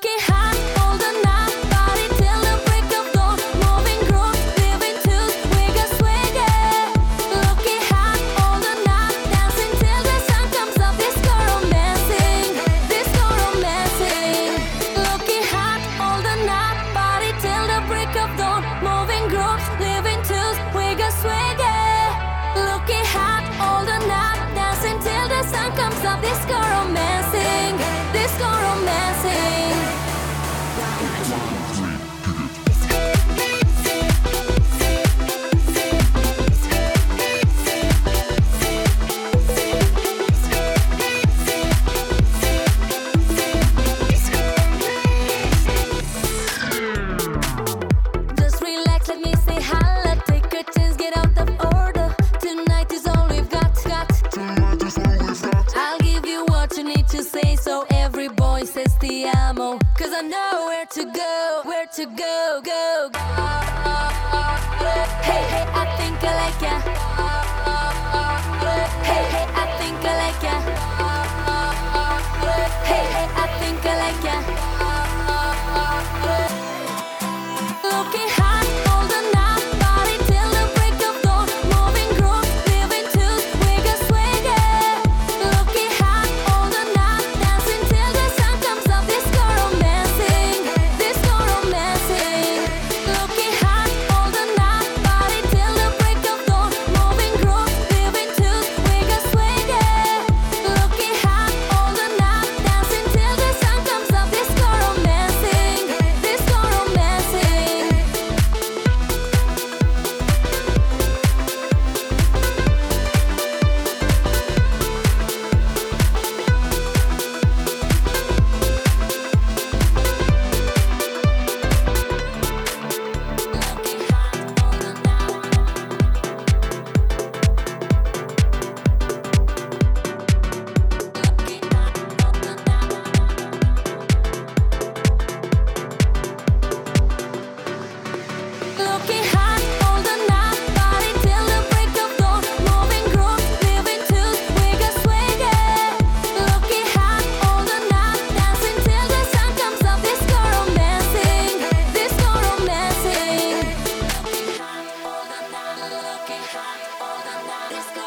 Looking hot all the night, party till the break of dawn. Moving groups, living twos, we got swagger. Looking hot all the night, dancing till the sun comes up. Disco romancing, disco romancing. Looking hot all the night, party till the break of dawn. Moving groups, living twos, we got swagger. Looking hot all the night, dancing till the sun comes up. Disco romancing, disco romancing. Just relax, let me say holla. Take a chance, get out of order. Tonight is all we've got. I'll give you what you need to say, so every boy says ti amo. Cause I know where to go, go. Hey, hey, I think I like ya. Hey, hey, I think I like ya. Hey, hey, I think I like ya. Looking hot all the night, party till the break of dawn. Moving groups, living twos, we got swagger. Looking hot all the night, dancing till the sun comes up. Disco romancing, disco romancing. Looking hot all the night, party till the break of dawn. Moving groups, living twos, we got swagger. Looking hot all the night, dancing till the sun comes up. Disco romancing, disco romancing. Looking hot all the night, party till the break of dawn. Moving groups, living twos, we got swagger. Looking hot all the night, dancing till the sun comes up. Disco romancing, disco romancing. Looking hot all the night, looking hot all the night. Disco